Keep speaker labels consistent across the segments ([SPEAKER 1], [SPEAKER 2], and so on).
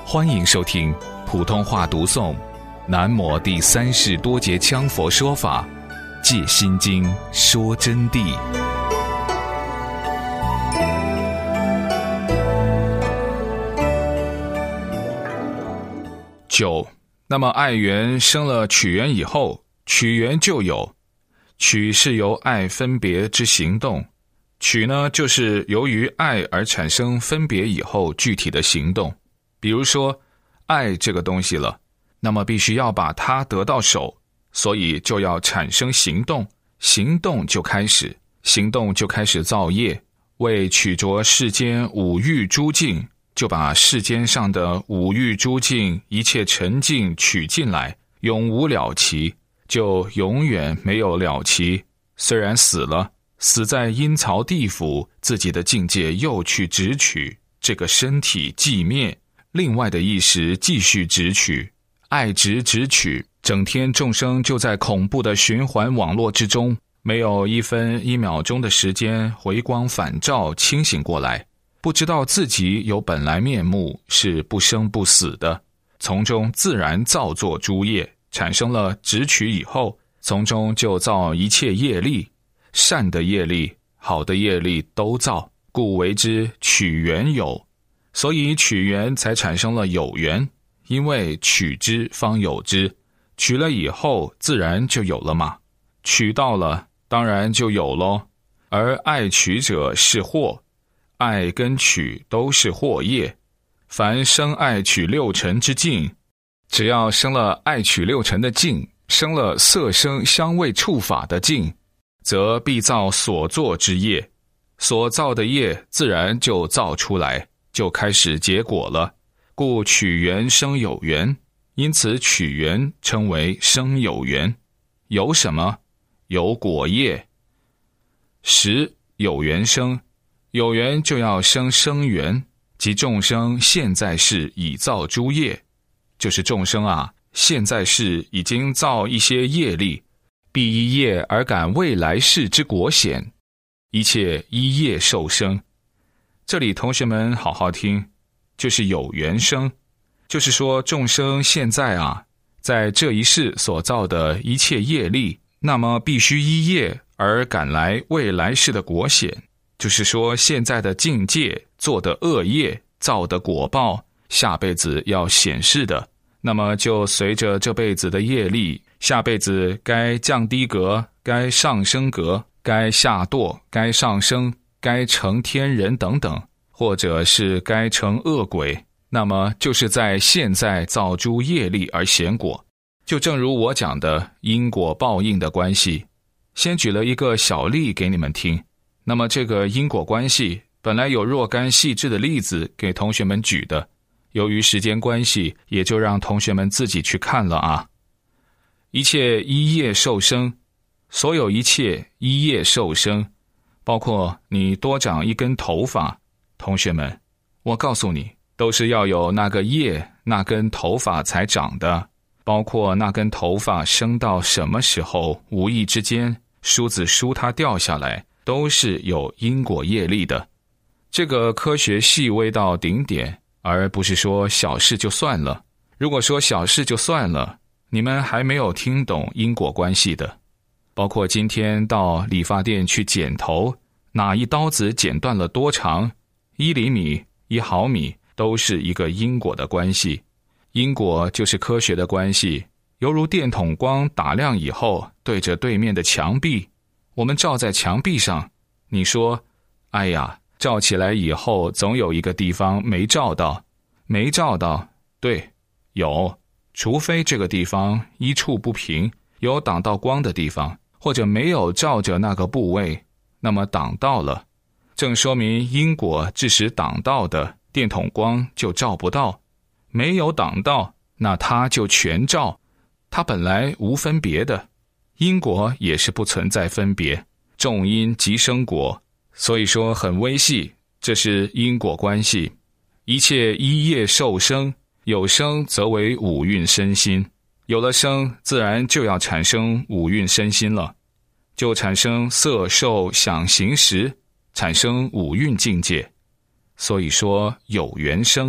[SPEAKER 1] 欢迎收听普通话读诵南摩第三世多杰羌佛说法戒心经说真谛。9. 那么爱缘生了取缘以后，取缘就有。取是由爱分别之行动，取呢就是由于爱而产生分别以后具体的行动。比如说爱这个东西了，那么必须要把它得到手，所以就要产生行动，行动就开始造业，为取着世间五欲诸境，就把世间上的五欲诸境一切沉静取进来，永无了期，就永远没有了期。虽然死了，死在阴曹地府，自己的境界又去直取，这个身体寂灭，另外的意识继续直取，爱直取，整天众生就在恐怖的循环网络之中，没有1分1秒钟的时间回光返照清醒过来，不知道自己有本来面目，是不生不死的，从中自然造作诸业，产生了直取以后，从中就造一切业力，善的业力好的业力都造，故为之取缘有。所以取缘才产生了有缘，因为取之方有之，取了以后自然就有了嘛，取到了当然就有咯。而爱取者是祸，爱跟取都是祸业，凡生爱取六尘之境，只要生了爱取六尘的境，生了色声香味触法的境，则必造所作之业，所造的业自然就造出来，就开始结果了，故取缘生有缘，因此取缘称为生有缘。有什么？有果业。10. 有缘生，有缘就要生生缘，即众生现在世已造诸业，就是众生啊，现在世已经造一些业力，必依业而感未来世之果显，一切依业受生。这里同学们好好听，就是有缘生，就是说众生现在啊，在这一世所造的一切业力，那么必须依业而赶来未来世的果显，就是说现在的境界做的恶业造的果报，下辈子要显示的，那么就随着这辈子的业力，下辈子该降低格，该上升格，该下堕，该上升，该成天人等等，或者是该成恶鬼，那么就是在现在造诸业力而显果。就正如我讲的因果报应的关系，先举了一个小例给你们听。那么这个因果关系本来有若干细致的例子给同学们举的，由于时间关系，也就让同学们自己去看了啊。一切依业受生，所有一切依业受生，包括你多长一根头发，同学们，我告诉你，都是要有那个业，那根头发才长的，包括那根头发生到什么时候，无意之间梳子梳它掉下来，都是有因果业力的。这个科学细微到顶点，而不是说小事就算了。如果说小事就算了，你们还没有听懂因果关系的。包括今天到理发店去剪头，哪一刀子剪断了多长，1厘米、1毫米，都是一个因果的关系。因果就是科学的关系，犹如电筒光打亮以后，对着对面的墙壁，我们照在墙壁上，你说，哎呀，照起来以后总有一个地方没照到，对，有，除非这个地方一处不平，有挡到光的地方，或者没有照着那个部位，那么挡到了，正说明因果致使挡到的电筒光就照不到，没有挡到，那它就全照，它本来无分别的，因果也是不存在分别，种因即生果，所以说很微细，这是因果关系。一切依业受生，有生则为五蕴身心，有了生，自然就要产生五蕴身心了，就产生色受想行识，产生五蕴境界。所以说有缘生，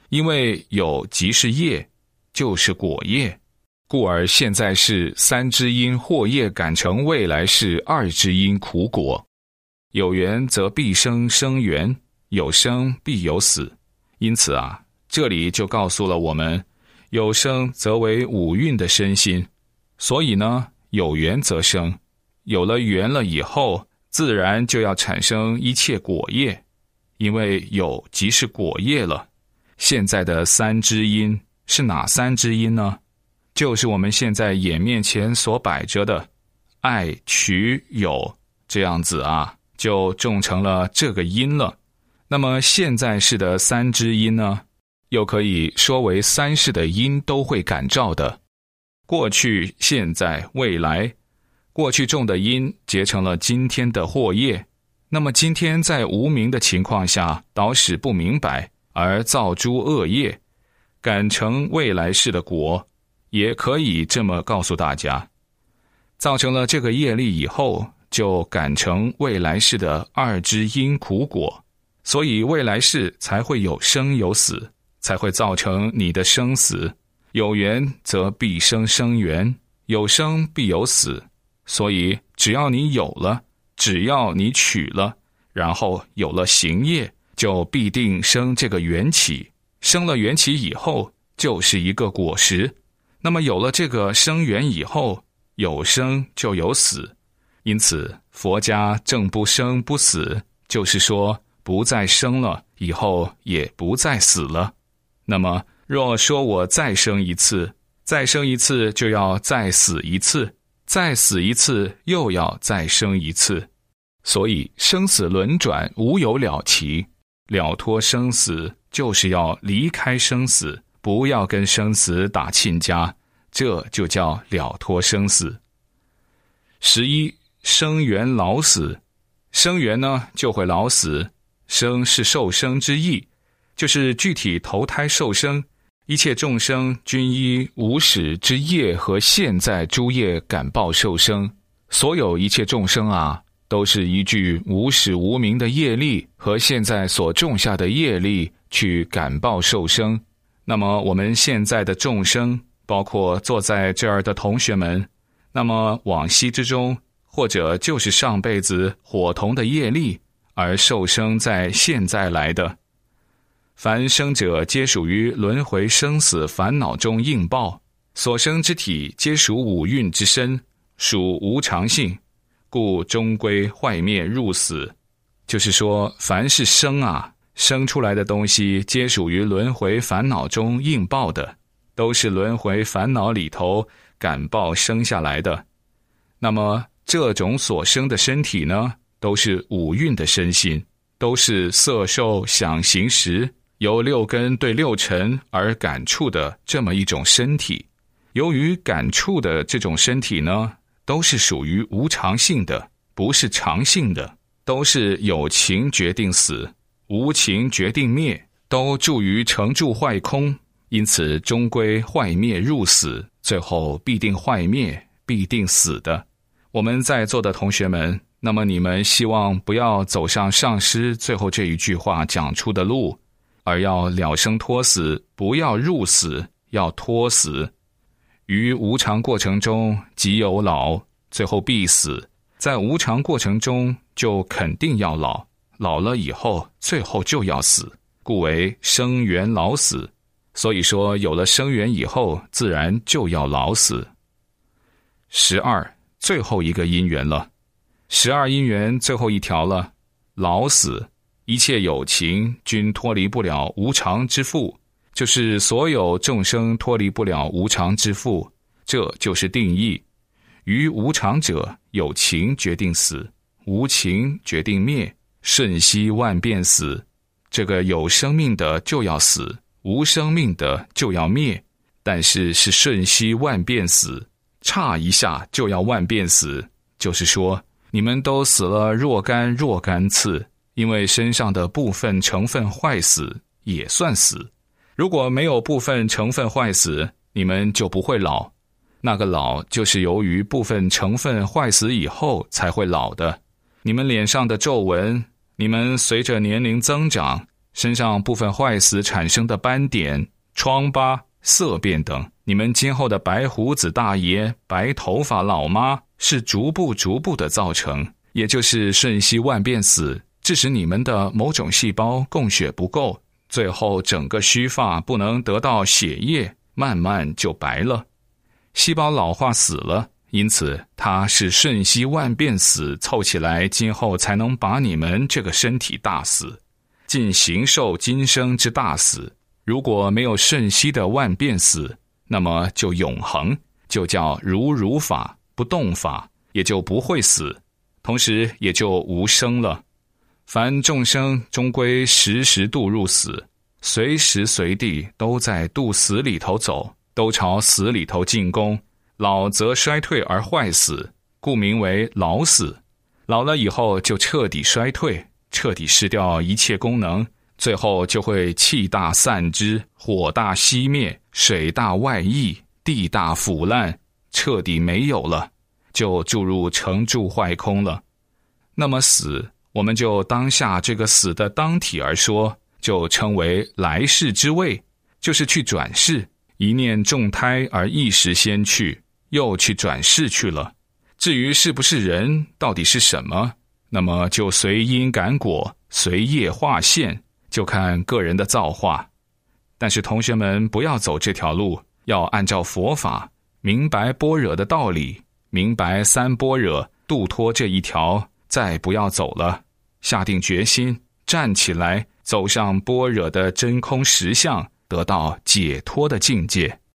[SPEAKER 1] 因为有即是业，就是果业，故而现在世三之因祸业感成未来世二之因苦果。有缘则必生生缘，有生必有死。因此啊，这里就告诉了我们，有生则为五蕴的身心，所以呢，有缘则生，有了缘了以后，自然就要产生一切果业，因为有即是果业了。现在的三之因是哪三之因呢？就是我们现在眼面前所摆着的爱取有，这样子啊，就种成了这个因了。那么现在世的三之因呢，又可以说为三世的因都会感召的，过去、现在、未来。过去种的因结成了今天的祸业，那么今天在无明的情况下，导使不明白而造诸恶业，感成未来世的果，也可以这么告诉大家。造成了这个业力以后，就感成未来世的二之因苦果，所以未来世才会有生有死，才会造成你的生死。有缘则必生生缘，有生必有死。所以只要你有了，只要你取了，然后有了行业，就必定生这个缘起。生了缘起以后，就是一个果实。那么有了这个生缘以后，有生就有死。因此佛家正不生不死，就是说不再生了，以后也不再死了。那么若说我再生一次，再生一次就要再死一次，再死一次又要再生一次。所以生死轮转无有了期，了脱生死就是要离开生死，不要跟生死打亲家，这就叫了脱生死。11生缘老死。生缘呢就会老死，生是受生之意，就是具体投胎受生。一切众生均依无始之业和现在诸业感报受生，所有一切众生啊，都是依据无始无明的业力和现在所种下的业力去感报受生。那么我们现在的众生，包括坐在这儿的同学们，那么往昔之中，或者就是上辈子伙同的业力而受生在现在来的。凡生者皆属于轮回生死烦恼中应报，所生之体皆属五蕴之身，属无常性，故终归坏灭入死。就是说，凡是生啊，生出来的东西皆属于轮回烦恼中应报的，都是轮回烦恼里头感报生下来的。那么这种所生的身体呢，都是五蕴的身心，都是色受想行识由六根对六尘而感触的这么一种身体。由于感触的这种身体呢，都是属于无常性的，不是常性的，都是有情决定死，无情决定灭，都住于成住坏空，因此终归坏灭入死，最后必定坏灭，必定死的。我们在座的同学们，那么你们希望不要走上上师最后这一句话讲出的路，而要了生脱死，不要入死，要脱死。于无常过程中即有老，最后必死。在无常过程中就肯定要老，老了以后最后就要死，故为生缘老死。所以说有了生缘以后，自然就要老死。12最后一个因缘了。12因缘最后一条了，老死。一切有情均脱离不了无常之缚，就是所有众生脱离不了无常之缚，这就是定义。于无常者，有情决定死，无情决定灭，瞬息万变死。这个有生命的就要死，无生命的就要灭，但是是瞬息万变死，差一下就要万变死。就是说，你们都死了若干若干次，因为身上的部分成分坏死也算死。如果没有部分成分坏死，你们就不会老。那个老就是由于部分成分坏死以后才会老的。你们脸上的皱纹，你们随着年龄增长， 身上部分坏死产生的斑点、疮疤、色变等，你们今后的白胡子大爷、白头发老妈是逐步的造成，也就是瞬息万变死，致使你们的某种细胞供血不够，最后整个须发不能得到血液，慢慢就白了。细胞老化死了，因此它是瞬息万变死凑起来，今后才能把你们这个身体大死，尽形寿今生之大死。如果没有瞬息的万变死，那么就永恒，就叫如法不动法，也就不会死，同时也就无生了。凡众生终归时堕入死，随时随地都在度死里头走，都朝死里头进攻。老则衰退而坏死，故名为老死。老了以后就彻底衰退，彻底失掉一切功能，最后就会气大散之，火大熄灭，水大外溢，地大腐烂，彻底没有了，就注入成住坏空了。那么死，我们就当下这个死的当体而说，就称为来世之位，就是去转世，一念重胎而一时先去，又去转世去了。至于是不是人，到底是什么，那么就随因感果，随业化现，就看个人的造化。但是同学们不要走这条路，要按照佛法，明白般若的道理，明白三般若，度脱这一条，再不要走了。下定决心，站起来，走上般若的真空实相，得到解脱的境界。